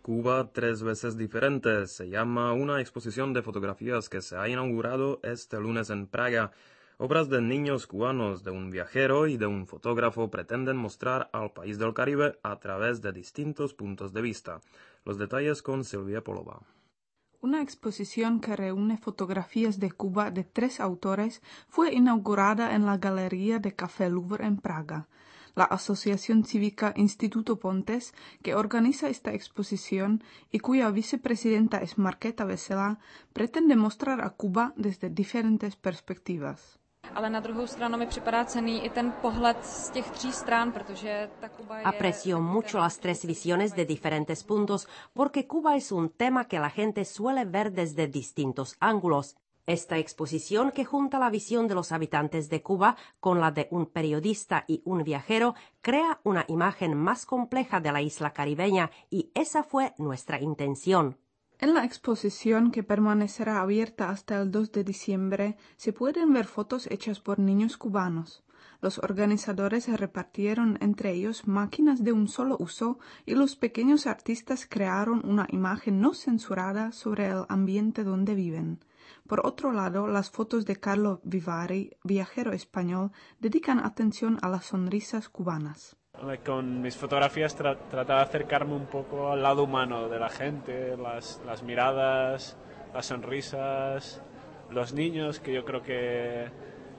Cuba tres veces diferente se llama una exposición de fotografías que se ha inaugurado este lunes en Praga. Obras de niños cubanos, de un viajero y de un fotógrafo pretenden mostrar al país del Caribe a través de distintos puntos de vista. Los detalles con Silvia Polova. Una exposición que reúne fotografías de Cuba de 3 autores fue inaugurada en la Galería de Café Louvre en Praga. La Asociación Cívica Instituto Pontes, que organiza esta exposición y cuya vicepresidenta es Markéta Veselá, pretende mostrar a Cuba desde diferentes perspectivas. Ale na druhou stranu mi připadá cenný i ten pohled z těch 3 stran, protože ta Cuba je... Aprecio mucho las 3 visiones de diferentes puntos, porque Cuba es un tema que la gente suele ver desde distintos ángulos. Esta exposición, que junta la visión de los habitantes de Cuba con la de un periodista y un viajero, crea una imagen más compleja de la isla caribeña, y esa fue nuestra intención. En la exposición, que permanecerá abierta hasta el 2 de diciembre, se pueden ver fotos hechas por niños cubanos. Los organizadores repartieron entre ellos máquinas de un solo uso y los pequeños artistas crearon una imagen no censurada sobre el ambiente donde viven. Por otro lado, las fotos de Carlo Vivari, viajero español, dedican atención a las sonrisas cubanas. Con mis fotografías trataba de acercarme un poco al lado humano de la gente, las miradas, las sonrisas, los niños, que yo creo que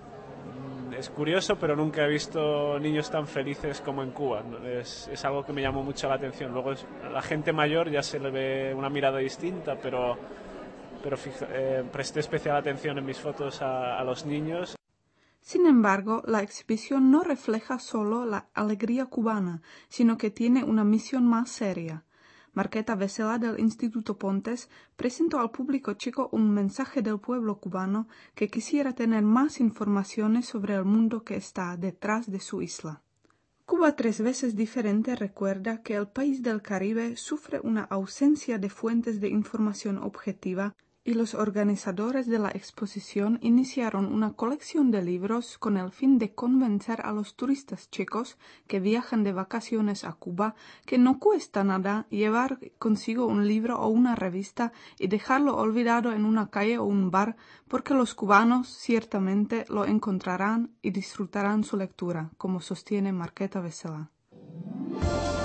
es curioso, pero nunca he visto niños tan felices como en Cuba. Es algo que me llamó mucho la atención. Luego a la gente mayor ya se le ve una mirada distinta, pero presté especial atención en mis fotos a los niños. Sin embargo, la exhibición no refleja solo la alegría cubana, sino que tiene una misión más seria. Markéta Veselá del Instituto Pontes presentó al público checo un mensaje del pueblo cubano que quisiera tener más informaciones sobre el mundo que está detrás de su isla. Cuba tres veces diferente recuerda que el país del Caribe sufre una ausencia de fuentes de información objetiva, y los organizadores de la exposición iniciaron una colección de libros con el fin de convencer a los turistas checos que viajan de vacaciones a Cuba que no cuesta nada llevar consigo un libro o una revista y dejarlo olvidado en una calle o un bar, porque los cubanos ciertamente lo encontrarán y disfrutarán su lectura, como sostiene Markéta Veselá.